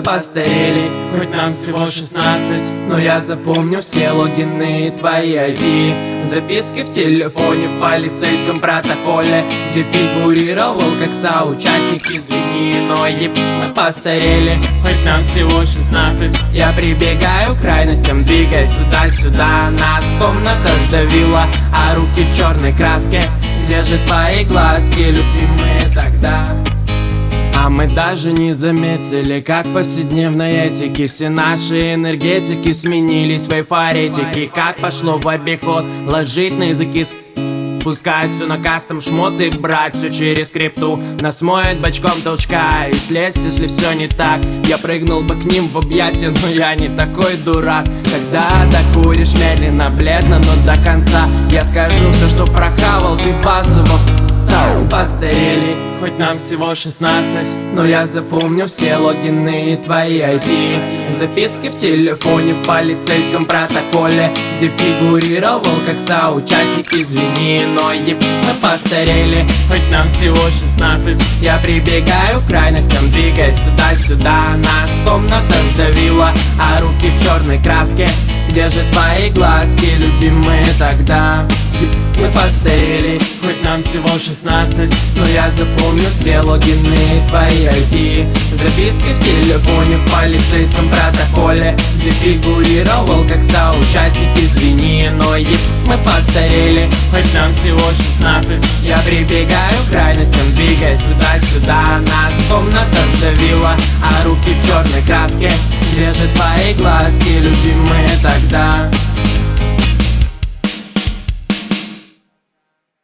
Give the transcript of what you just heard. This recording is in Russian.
постарели, хоть нам всего 16, но я запомню все логины твои IP. Записки в телефоне в полицейском протоколе, где фигурировал как соучастник, извини, но мы постарели, хоть нам всего 16. Я прибегаю к крайностям, двигаясь туда-сюда. Нас комната сдавила, а руки в черной краске. Где же твои глазки, любимые, тогда? А мы даже не заметили, как повседневной этики все наши энергетики сменились в эйфоретики. Как пошло в обиход ложить на языки, пускать все на кастом шмот и брать все через крипту. Нас моет бочком толчка и слезть, если все не так. Я прыгнул бы к ним в объятия, но я не такой дурак. Когда докуришь медленно, бледно, но до конца, я скажу все, что прохавал ты базово. Постарели, хоть нам всего 16, но я запомню все логины твои IP. Записки в телефоне в полицейском протоколе, где фигурировал как соучастник, извини, но мы постарели, хоть нам всего 16. Я прибегаю к крайностям, двигаясь туда-сюда. Нас комната сдавила, а руки в черной краске. Где же твои глазки, любимые, тогда? Мы постарели, хоть нам всего 16, но я запомню все логины твои IP. Записки в телефоне в полицейском протоколе, где фигурировал как соучастник, извини, но мы постарели, хоть нам всего 16. Я прибегаю к крайностям, двигаясь туда-сюда. Нас комната сдавила, а руки в черной краске. Где же твои глазки, любимые, тогда?